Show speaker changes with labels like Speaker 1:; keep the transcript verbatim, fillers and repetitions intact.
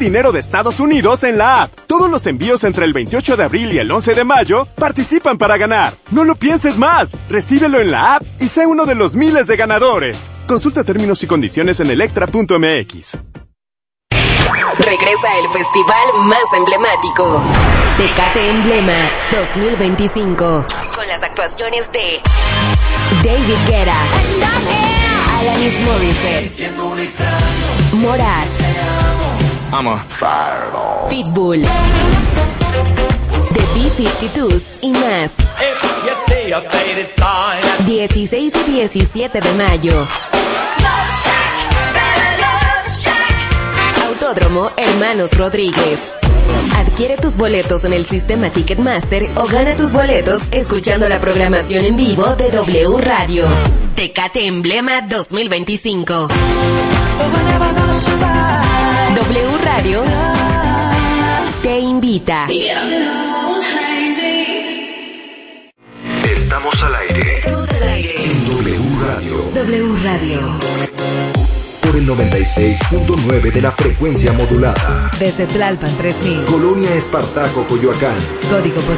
Speaker 1: dinero de Estados Unidos en la app. Todos los envíos entre el veintiocho de abril y el once de mayo participan para ganar. No lo pienses más. Recíbelo en la app y sé uno de los miles de ganadores. Consulta términos y condiciones en electra punto m x.
Speaker 2: Regresa el festival más emblemático, Tecate Emblema dos mil veinticinco, con las actuaciones de David Guetta, Alanis Morissette, Morat, Pitbull, The B cincuenta y dos y más. dieciséis y diecisiete de mayo. Autódromo Hermanos Rodríguez. Adquiere tus boletos en el sistema Ticketmaster o gana tus boletos escuchando la programación en vivo de W Radio. Tecate Emblema dos mil veinticinco. W Radio te invita.
Speaker 3: Estamos al aire.
Speaker 2: Estamos al aire.
Speaker 3: En W Radio.
Speaker 2: W Radio.
Speaker 3: Por el noventa y seis punto nueve de la frecuencia modulada.
Speaker 4: Desde Tlalpan tres mil.
Speaker 3: Colonia Espartaco, Coyoacán.
Speaker 4: Código postal